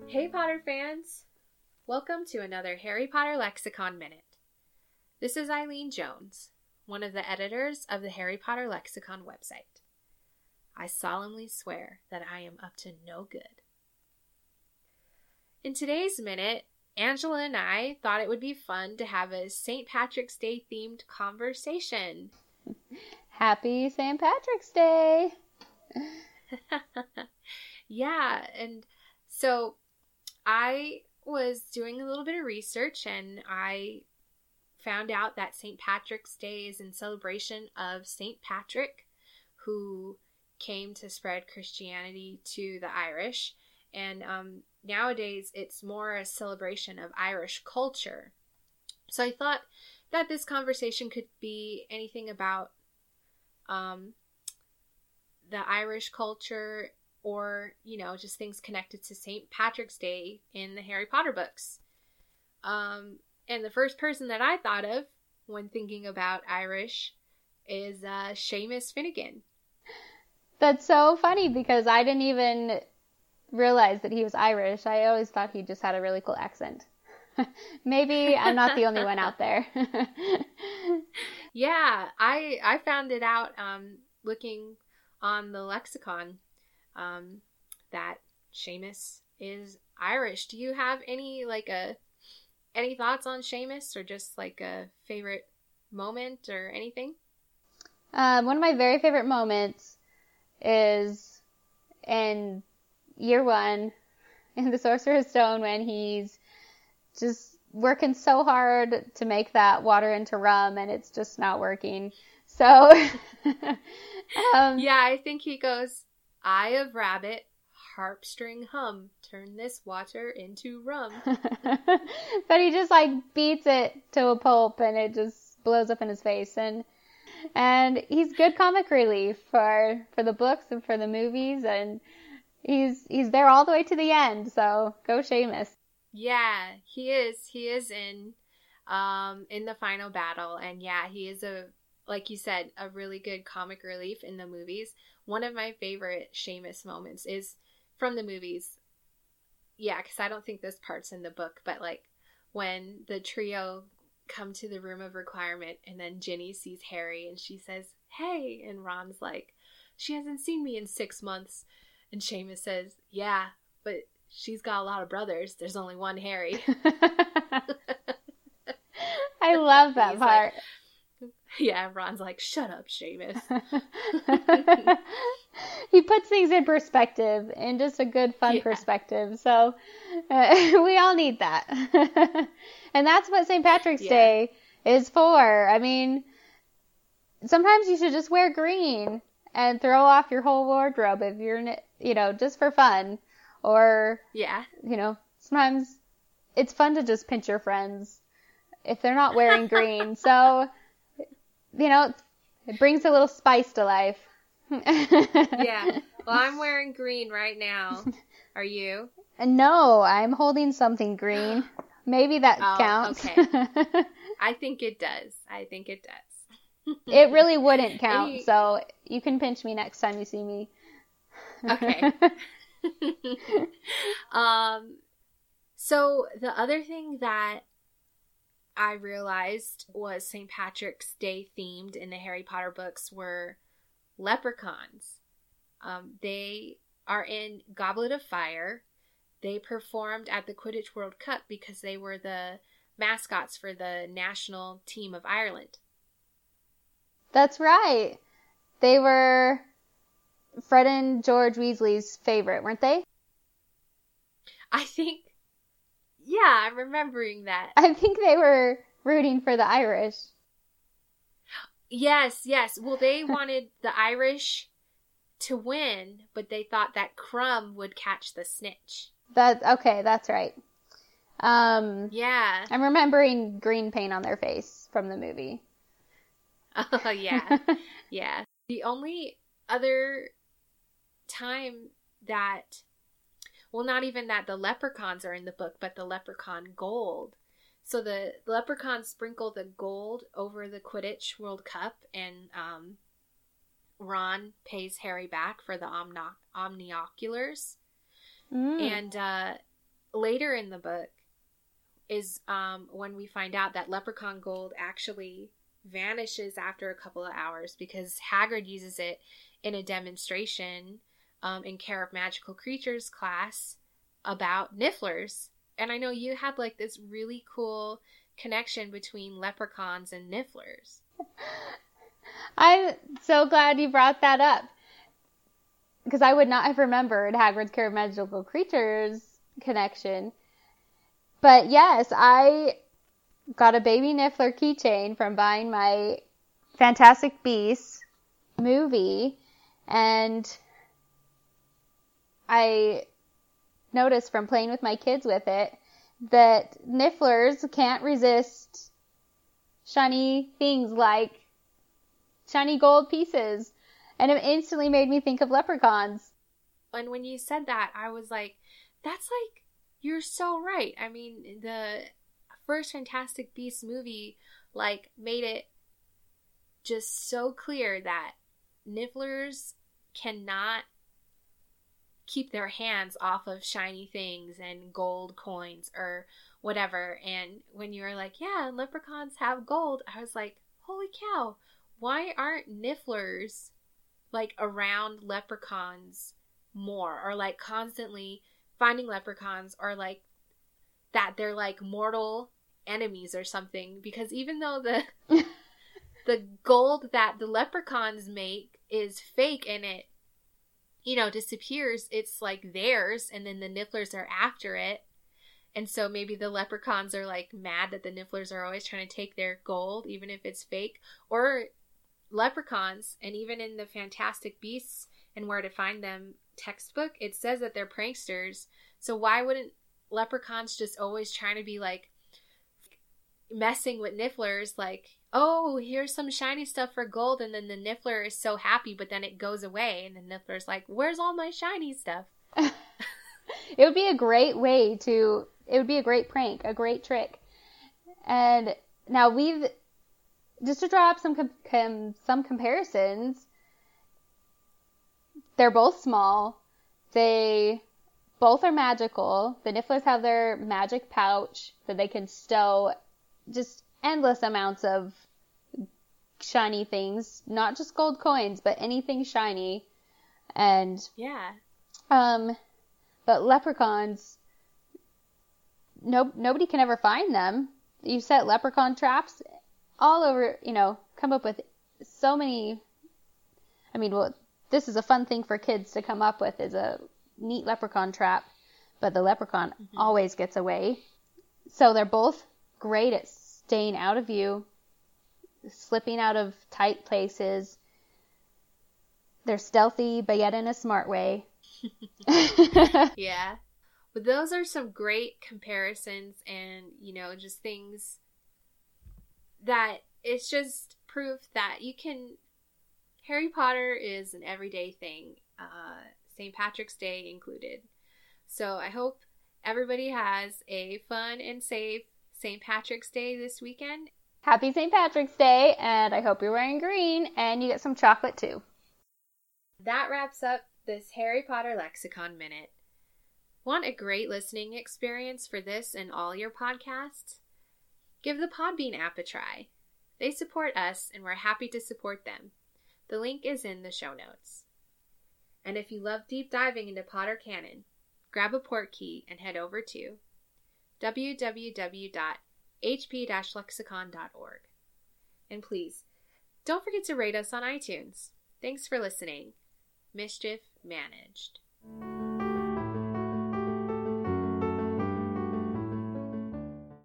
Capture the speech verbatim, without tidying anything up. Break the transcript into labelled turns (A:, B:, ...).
A: Hey Potter fans! Welcome to another Harry Potter Lexicon Minute. This is Eileen Jones, one of the editors of the Harry Potter Lexicon website. I solemnly swear that I am up to no good. In today's minute, Angela and I thought it would be fun to have a Saint Patrick's Day themed conversation.
B: Happy Saint Patrick's Day!
A: Yeah, and so I was doing a little bit of research and I found out that Saint Patrick's Day is in celebration of Saint Patrick, who came to spread Christianity to the Irish. And um, nowadays it's more a celebration of Irish culture. So I thought that this conversation could be anything about um, the Irish culture, or, you know, just things connected to Saint Patrick's Day in the Harry Potter books. Um, and the first person that I thought of when thinking about Irish is uh, Seamus Finnegan.
B: That's so funny because I didn't even realize that he was Irish. I always thought he just had a really cool accent. Maybe I'm not the only one out there.
A: Yeah, I I found it out um, looking on the lexicon. Um, that Seamus is Irish. Do you have any, like, a, any thoughts on Seamus, or just, like, a favorite moment or anything?
B: Um, one of my very favorite moments is in year one in the Sorcerer's Stone when he's just working so hard to make that water into rum and it's just not working. So, um,
A: yeah, I think he goes, "Eye of rabbit, harpstring hum, turn this water into rum."
B: But he just like beats it to a pulp and it just blows up in his face. And and he's good comic relief for for the books and for the movies, and he's he's there all the way to the end. So go Seamus.
A: Yeah, he is. He is in um in the final battle, and yeah, he is a, like you said, a really good comic relief in the movies. One of my favorite Seamus moments is from the movies. Yeah, because I don't think this part's in the book, but like when the trio come to the room of requirement and then Ginny sees Harry and she says, "Hey," and Ron's like, "She hasn't seen me in six months." And Seamus says, "Yeah, but she's got a lot of brothers. There's only one Harry."
B: I love that
A: He's
B: part.
A: Like, yeah, Ron's like, "Shut up, Seamus."
B: He puts things in perspective, in just a good, fun
A: yeah.
B: perspective. So uh, we all need that. And that's what Saint Patrick's
A: yeah.
B: Day is for. I mean, sometimes you should just wear green and throw off your whole wardrobe if you're, you know, just for fun. Or,
A: yeah,
B: you know, sometimes it's fun to just pinch your friends if they're not wearing green. So, you know, it brings a little spice to life.
A: Yeah. Well, I'm wearing green right now. Are you?
B: No, I'm holding something green. Maybe that
A: oh,
B: counts.
A: Okay. I think it does. I think it does.
B: It really wouldn't count,
A: Any...
B: so you can pinch me next time you see me.
A: Okay. um, so the other thing that I realized was Saint Patrick's Day themed in the Harry Potter books were leprechauns. Um, they are in Goblet of Fire. They performed at the Quidditch World Cup because they were the mascots for the national team of Ireland.
B: That's right. They were Fred and George Weasley's favorite, weren't they?
A: I think, yeah, I'm remembering that.
B: I think they were rooting for the Irish.
A: Yes, yes. Well, they wanted the Irish to win, but they thought that Crumb would catch the snitch.
B: That okay, that's right. Um,
A: yeah.
B: I'm remembering green paint on their face from the movie.
A: Oh, yeah. Yeah. The only other time that, well, not even that the leprechauns are in the book, but the leprechaun gold. So the leprechauns sprinkle the gold over the Quidditch World Cup, and um, Ron pays Harry back for the omno- omnioculars. Mm. And uh, later in the book is um, when we find out that leprechaun gold actually vanishes after a couple of hours because Hagrid uses it in a demonstration um, in Care of Magical Creatures class about nifflers. And I know you had like this really cool connection between leprechauns and nifflers.
B: I'm so glad you brought that up, because I would not have remembered Hagrid's Care of Magical Creatures connection. But yes, I got a baby niffler keychain from buying my Fantastic Beasts movie, and I noticed from playing with my kids with it that nifflers can't resist shiny things like shiny gold pieces, and it instantly made me think of leprechauns.
A: And when you said that, I was like, that's like, you're so right. I mean, the first Fantastic Beasts movie, like, made it just so clear that nifflers cannot keep their hands off of shiny things and gold coins or whatever. And when you were like, yeah, leprechauns have gold, I was like, holy cow, why aren't nifflers like around leprechauns more, or like constantly finding leprechauns, or like that they're like mortal enemies or something? Because even though the the gold that the leprechauns make is fake and it, you know, disappears, it's like theirs, and then the nifflers are after it. And so maybe the leprechauns are like mad that the nifflers are always trying to take their gold, even if it's fake. Or leprechauns, and even in the Fantastic Beasts and Where to Find Them textbook, it says that they're pranksters. So why wouldn't leprechauns just always trying to be like messing with nifflers, like, oh, here's some shiny stuff for gold, and then the niffler is so happy, but then it goes away, and the niffler's like, where's all my shiny stuff?
B: It would be a great way to, it would be a great prank, a great trick. And now we've, just to draw up some com- com- some comparisons, they're both small. They both are magical. The nifflers have their magic pouch that they can stow just endless amounts of shiny things, not just gold coins, but anything shiny. And
A: yeah,
B: um, but leprechauns, no nobody can ever find them. You set leprechaun traps all over, you know, come up with so many. I mean, well, this is a fun thing for kids to come up with, is a neat leprechaun trap, but the leprechaun mm-hmm. always gets away. So they're both great at staying out of view, slipping out of tight places. They're stealthy, but yet in a smart way.
A: Yeah. But those are some great comparisons, and, you know, just things that it's just proof that you can, Harry Potter is an everyday thing, uh, Saint Patrick's Day included. So I hope everybody has a fun and safe Saint Patrick's Day this weekend.
B: Happy Saint Patrick's Day, and I hope you're wearing green and you get some chocolate too.
A: That wraps up this Harry Potter Lexicon Minute. Want a great listening experience for this and all your podcasts? Give the Podbean app a try. They support us, and we're happy to support them. The link is in the show notes. And if you love deep diving into Potter canon, grab a port key and head over to w w w dot h p dash lexicon dot org. And please, don't forget to rate us on iTunes. Thanks for listening. Mischief managed.